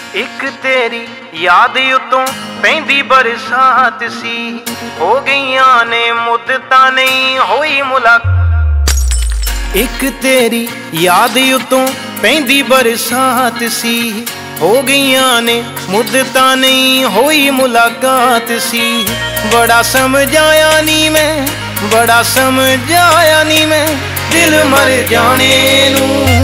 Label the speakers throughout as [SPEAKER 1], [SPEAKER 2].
[SPEAKER 1] एक तेरी याद उतों पैंदी बरसात सी, हो गईयां ने मुद्दतां नहीं होई मुलाकात। एक तेरी याद उतों पैंदी बरसात सी, हो गईयां ने मुद्दतां नहीं होई मुलाकात सी। बड़ा समझाया नी मैं, बड़ा समझाया नी मैं, दिल मर जाने नूं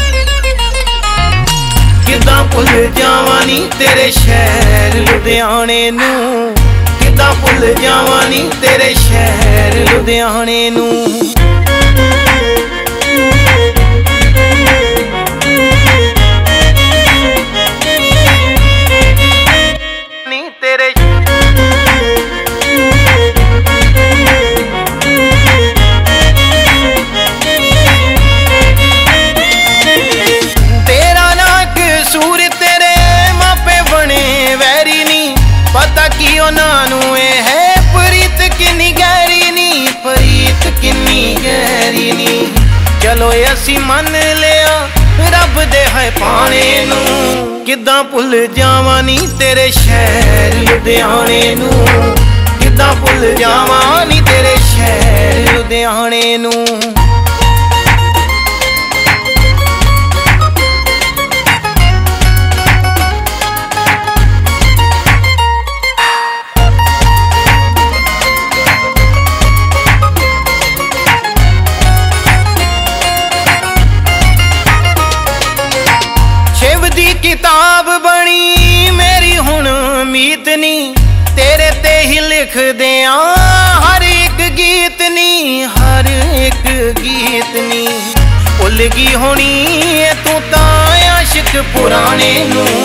[SPEAKER 1] किदां भुल जावां नी तेरे शहर लुधियाने नूं, किदां भुल जावां नी तेरे शहर लुधियाने नूं। चलो असी मन लिया रब दे है पाने नूं, किदां भुल जावां नी तेरे शहर लुधियाने नूं, किदां भुल जावां नी तेरे शहर लुधियाने नूं। किताब बनी मेरी हुण मीत नी, तेरे ते ही लिख दिया हर एक गीत नी, हर एक गीत नी। भुल गई होनी तू तां आशिक पुराने नूं,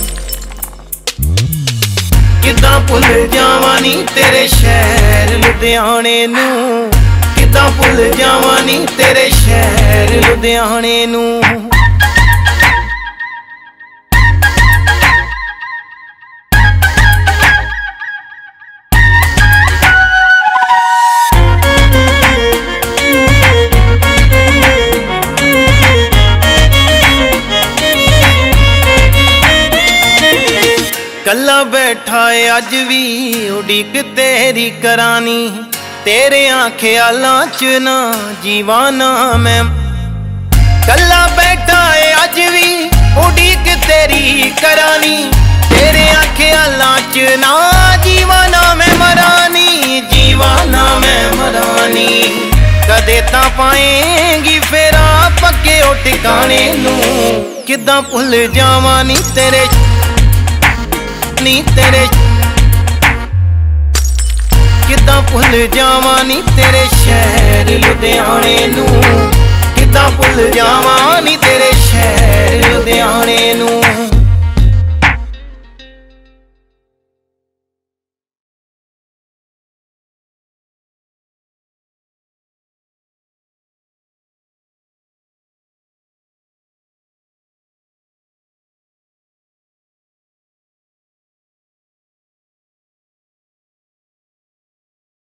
[SPEAKER 1] किदां भुल जावां नी तेरे शहर लुधियाने नूं, किदां भुल जावां नी तेरे शहर लुधियाने नूं। कल्ला बैठा है अज भी उड़ीक तेरी करानी, तेरे ख्यालां च ना जीवाना मैं। कल्ला बैठा है अज भी उड़ीक तेरी करानी, तेरे ख्यालां च ना जीवाना मैं मरानी, जीवाना मैं मरानी। कदे तां पाएंगी फेरा पक्के ओ ठिकाने नूं, किदां भुल जावां नी तेरे नी तेरे, किदां भुल जावां नी तेरे शहर लुधियाने नूं, किदां भुल जावां नी तेरे शहर लुधियाने नूं।